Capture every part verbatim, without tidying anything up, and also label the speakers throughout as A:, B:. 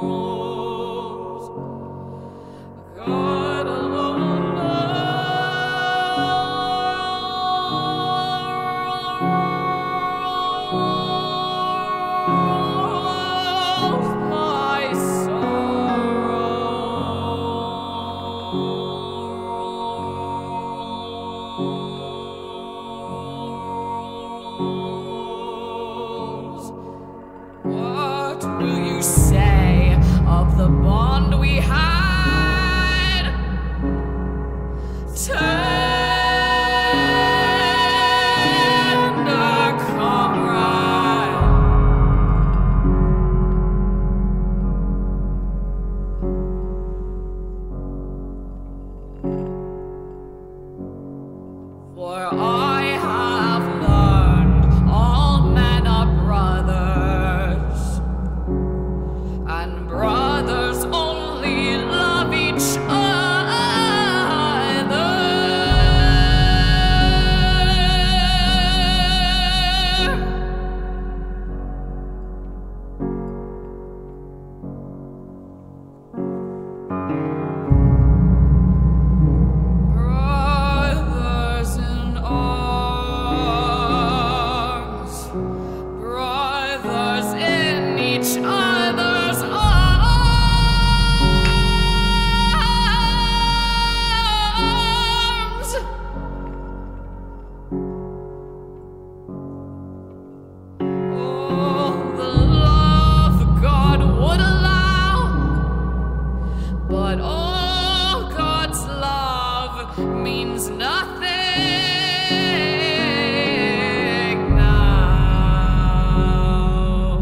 A: God alone knows my sorrows. What will you say of the bond we had? Tender comrade, for I have learned all men are brothers, and brothers only love each other. Brothers in arms, brothers in each other's arms. Oh, the love God would allow, but all God's love means nothing now.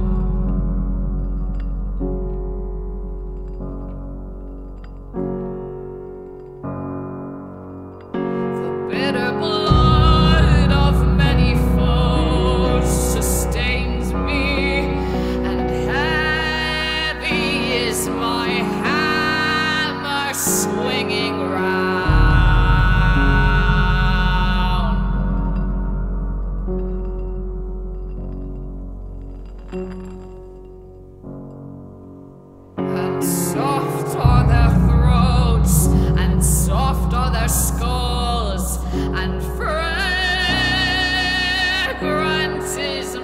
A: The bitter blood of many foes sustains me, and heavy is my hammer swinging round. And soft are their throats, and soft are their skulls, and fragrant is